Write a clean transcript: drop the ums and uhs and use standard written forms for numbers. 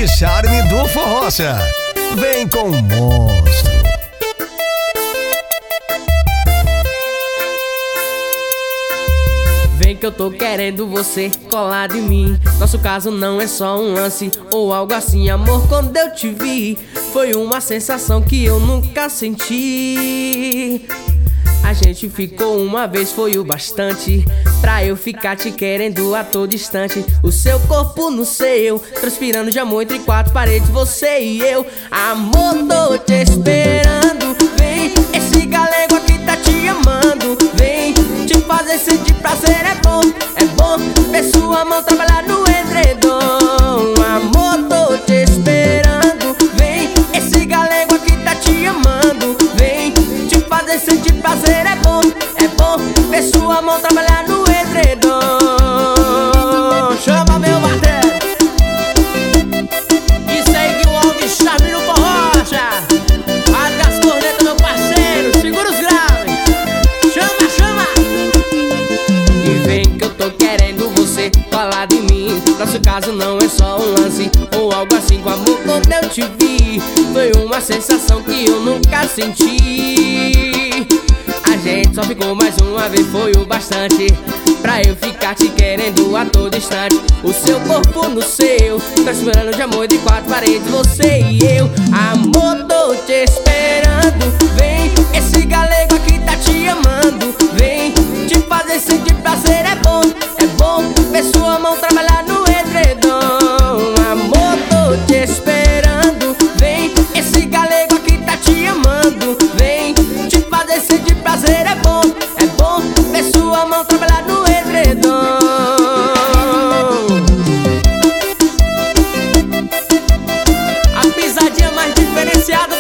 e charme do Forrocha. Vem com o monstro. Vem que eu tô querendo você colado em mim. Nosso caso não é só um lance ou algo assim. Amor, quando eu te vi, foi uma sensação que eu nunca senti. A gente ficou uma vez, foi o bastante pra eu ficar te querendo a todo instante. O seu corpo no seu, transpirando de amor entre quatro paredes, você e eu. Amor, tô te esperando. Vem, esse galego aqui tá te amando. Vem, te fazer sentir prazer é bom. É bom ver sua mão trabalhar no edredom. Amor, tô te esperando. Vem, esse galego aqui tá te amando. Vem, te fazer sentir prazer é bom ver sua mão trabalhar no edredom. Chama meu batera. Isso aí que o Alves charme no Forrocha. Rasga as cornetas, meu parceiro, segura os graves. Chama, chama. E vem que eu tô querendo você colado em mim. Nosso caso não é só um lance ou algo assim. Com amor, quando eu te vi, foi uma sensação que eu nunca senti. A gente só ficou mais uma vez, foi o bastante pra eu ficar te querendo a todo instante. O seu corpo no seu, transpirando de amor de quatro paredes, você e eu. Amor, tô te esperando. Vem, esse galego aqui tá te amando. Vem, te fazer sentir prazer é bom ver sua mão trabalhar no edredom. Amor, tô te esperando. Vem, esse galego aqui tá te amando. Vem, te fazer sentir prazer é bom ver sua mão trabalhar no edredom. A pisadinha mais diferenciada